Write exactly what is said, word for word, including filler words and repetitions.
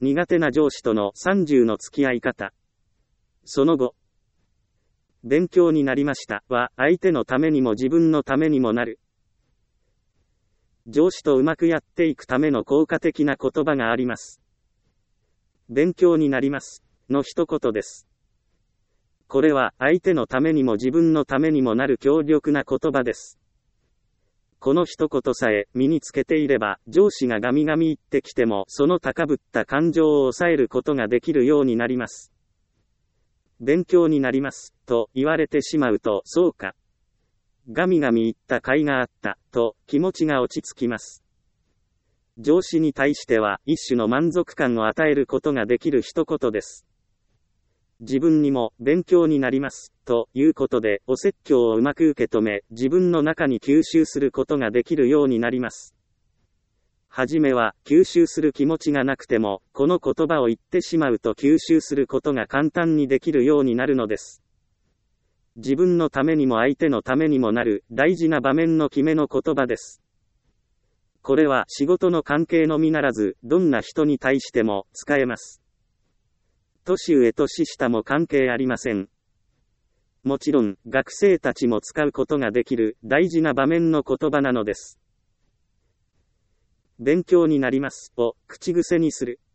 苦手な上司とのさんじゅうの付き合い方。その後、勉強になりましたは、相手のためにも自分のためにもなる。上司とうまくやっていくための効果的な言葉があります。勉強になりますの一言です。これは相手のためにも自分のためにもなる強力な言葉です。この一言さえ身につけていれば、上司がガミガミ言ってきてもその高ぶった感情を抑えることができるようになります。勉強になりますと言われてしまうと、そうか。ガミガミ言った甲斐があったと気持ちが落ち着きます。上司に対しては一種の満足感を与えることができる一言です。自分にも勉強になりますということで、お説教をうまく受け止め、自分の中に吸収することができるようになります。はじめは吸収する気持ちがなくても、この言葉を言ってしまうと吸収することが簡単にできるようになるのです。自分のためにも相手のためにもなる大事な場面の決めの言葉です。これは仕事の関係のみならず、どんな人に対しても使えます。年上年下も関係ありません。もちろん、学生たちも使うことができる大事な場面の言葉なのです。勉強になりますを口癖にする。